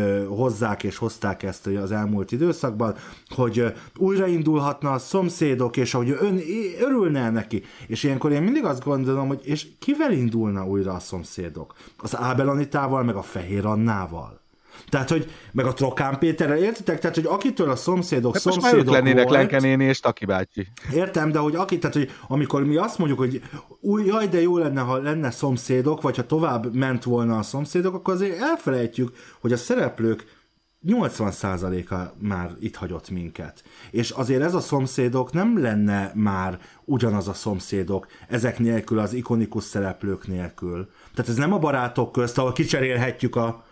hozzák és hozták ezt az elmúlt időszakban, hogy újraindulhatna a szomszédok, és ahogy ön örülne neki. És ilyenkor én mindig azt gondolom, hogy és kivel indulna újra a szomszédok? Az Ábel Anitával, meg a Fehér Annával. Tehát, hogy meg a Trokán Péterrel, értitek? Tehát, hogy akitől a szomszédok Hát most már szomszédok ők lennének volt, Lenke néni és Taki bácsi. Értem, de hogy aki, tehát, hogy amikor mi azt mondjuk, hogy új, jaj, de jó lenne, ha lenne szomszédok, vagy ha tovább ment volna a szomszédok, akkor azért elfelejtjük, hogy a szereplők nyolcvan százaléka már itt hagyott minket. És azért ez a szomszédok nem lenne már ugyanaz a szomszédok ezek nélkül, az ikonikus szereplők nélkül. Tehát ez nem a barátok közt, ahol kicserélhetjük a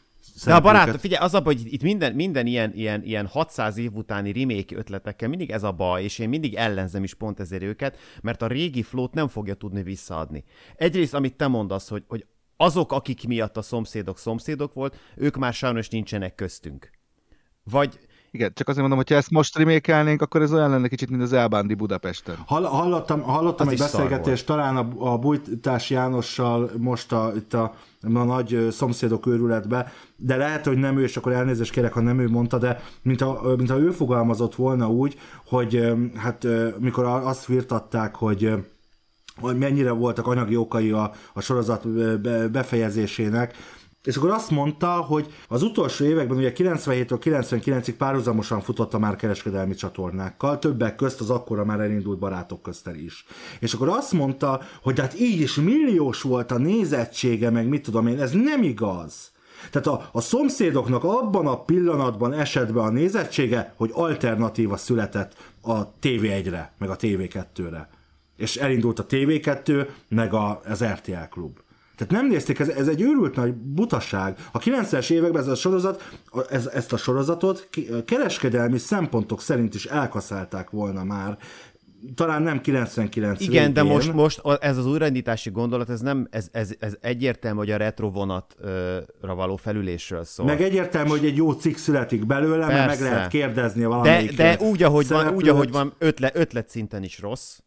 De a barátok, figyelj, az a baj, hogy itt minden, minden ilyen, ilyen, ilyen hatszáz év utáni remake ötletekkel mindig ez a baj, és én mindig ellenzem is pont ezért őket, mert a régi flót nem fogja tudni visszaadni. Egyrészt, amit te mondasz, hogy, hogy azok, akik miatt a szomszédok szomszédok volt, ők már sajnos nincsenek köztünk. Vagy... Igen, csak azért mondom, hogy ha ezt most remékelnénk, akkor ez olyan lenne kicsit, mint az Elbándi Budapesten. Hall, hallottam hallottam Az egy is szar beszélgetést talán a, a Bújtás Jánossal most a, itt a, a nagy szomszédok őrületbe, de lehet, hogy nem ő, és akkor elnézést kérek, ha nem ő mondta, de mint ha, mint ha ő fogalmazott volna úgy, hogy hát mikor azt firtatták, hogy hogy mennyire voltak anyagi okai a, a sorozat befejezésének, és akkor azt mondta, hogy az utolsó években, ugye kilencvenhéttől kilencvenkilencig párhuzamosan futotta már kereskedelmi csatornákkal, többek közt az akkora már elindult Barátok közter is. És akkor azt mondta, hogy hát így is milliós volt a nézettsége, meg mit tudom én, ez nem igaz. Tehát a, a szomszédoknak abban a pillanatban esett be a nézettsége, hogy alternatíva született a té vé egyre, meg a té vé kettőre. És elindult a té vé kettő, meg a, az er té el Klub. Tehát nem nézték, ez, ez egy őrült nagy butaság. A kilencvenes években ez a sorozat, ez, ezt a sorozatot kereskedelmi szempontok szerint is elkaszálták volna már. Talán nem kilencvenkilenc Igen, végén. de most, most ez az újraindítási gondolat, ez nem, ez, ez, ez egyértelmű, hogy a retro vonatra való felülésről szól. Meg egyértelmű, hogy egy jó cikk születik belőle, Persze. mert meg lehet kérdezni De, valamelyik de úgy, ahogy van, úgy, szereplőt. ahogy van ötlet, ötlet szinten is rossz,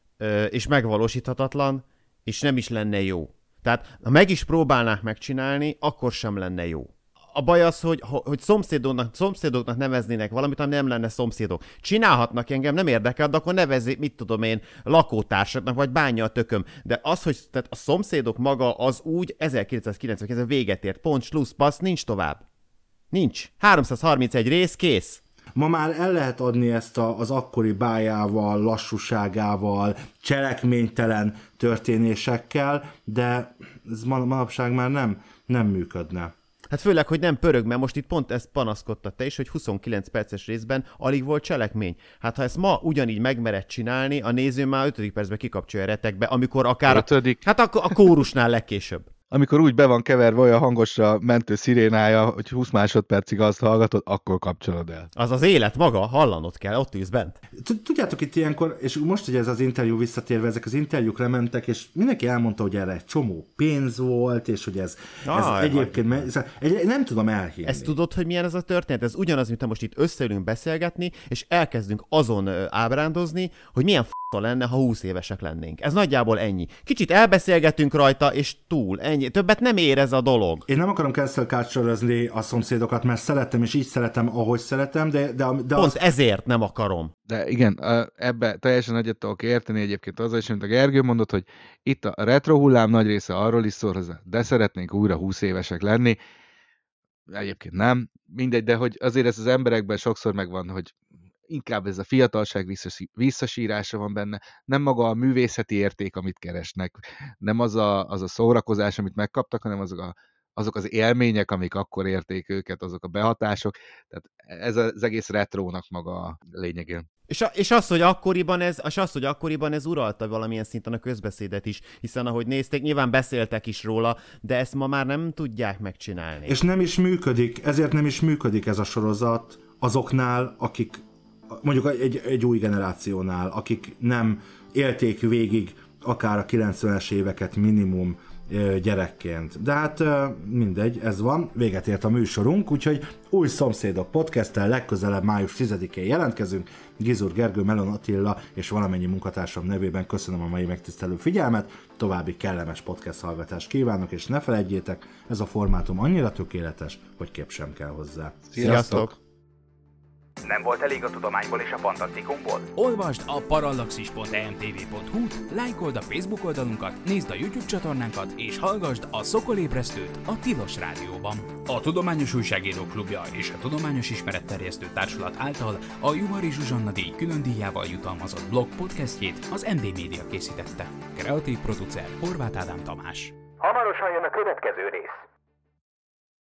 és megvalósíthatatlan, és nem is lenne jó. Tehát, ha meg is próbálnák megcsinálni, akkor sem lenne jó. a baj az, hogy, hogy szomszédoknak, szomszédoknak neveznének valamit, ami nem lenne szomszédok. Csinálhatnak, engem nem érdekel, de akkor nevezzék, mit tudom én, lakótársaknak, vagy bánja a tököm. De az, hogy tehát a szomszédok maga az úgy ezerkilencszázkilencvenkilencben véget ért. Pont, slusz, passz, nincs tovább. Nincs. háromszázharmincegy rész, kész. Ma már el lehet adni ezt a, az akkori bájával, lassúságával, cselekménytelen történésekkel, de ez manapság már nem, nem működne. Hát főleg, hogy nem pörög, mert most itt pont ezt panaszkodtad te is, hogy huszonkilenc perces részben alig volt cselekmény. Hát ha ezt ma ugyanígy megmered csinálni, a néző már ötödik percben kikapcsolja retekbe, amikor akár... Ötödik. Hát a, a kórusnál legkésőbb. Amikor úgy be van keverve olyan hangosra mentő szirénája, hogy húsz másodpercig azt hallgatod, akkor kapcsolod el. Az az élet maga, hallanod kell, ott ülsz bent. Tudjátok itt ilyenkor, és most, hogy ez az interjú visszatérve, ezek az interjúk lementek, és mindenki elmondta, hogy erre egy csomó pénz volt, és hogy ez, ez Aj, egyébként, me- egy, nem tudom elhinni. Ezt tudod, hogy milyen ez a történet? Ez ugyanaz, mint ha most itt összeülünk beszélgetni, és elkezdünk azon ábrándozni, hogy milyen f***a lenne, ha húsz évesek lennénk. Ez nagyjából ennyi. Kicsit elbeszélgetünk rajta, és túl. Ennyi. Többet nem ér ez a dolog. Én nem akarom cancel culture-özni a szomszédokat, mert szeretem, és így szeretem, ahogy szeretem, de... de, de Pont az... ezért nem akarom. De igen, ebbe teljesen egyet tudok érteni egyébként azzal is, amit a Gergő mondott, hogy itt a retro hullám nagy része arról is szól, de szeretnénk újra húsz évesek lenni. Egyébként nem. Mindegy, de hogy azért ez az emberekben sokszor megvan, hogy inkább ez a fiatalság visszasírása van benne, nem maga a művészeti érték, amit keresnek, nem az a, az a szórakozás, amit megkaptak, hanem azok, a, azok az élmények, amik akkor érték őket, azok a behatások, tehát ez az egész retrónak maga a lényegén. És, a, és az, hogy akkoriban ez, és az, hogy akkoriban ez uralta valamilyen szinten a közbeszédet is, hiszen ahogy nézték, nyilván beszéltek is róla, de ezt ma már nem tudják megcsinálni. És nem is működik, ezért nem is működik ez a sorozat azoknál, akik mondjuk egy, egy új generációnál, akik nem élték végig akár a kilencvenes éveket minimum gyerekként. De hát mindegy, ez van, véget ért a műsorunk, úgyhogy új Szomszédok podcasttel legközelebb május tizedikén jelentkezünk. Gizur Gergő, Melon Attila és valamennyi munkatársam nevében köszönöm a mai megtisztelő figyelmet, további kellemes podcast hallgatást kívánok, és ne felejtjétek, ez a formátum annyira tökéletes, hogy kép sem kell hozzá. Sziasztok! Nem volt elég a tudományból és a fantasztikumból? Olvasd a parallaxis pont e m t v pont h-t, lájkold a Facebook oldalunkat, nézd a YouTube csatornánkat, és hallgasd a Szokolébresztőt a Tilos Rádióban. A Tudományos Újságírók Klubja és a Tudományos Ismeretterjesztő Társulat által a Juhari Zsuzsanna díj külön díjával jutalmazott blog podcastjét az em dé Média készítette. Kreatív producer Horváth Ádám Tamás. Hamarosan jön a következő rész.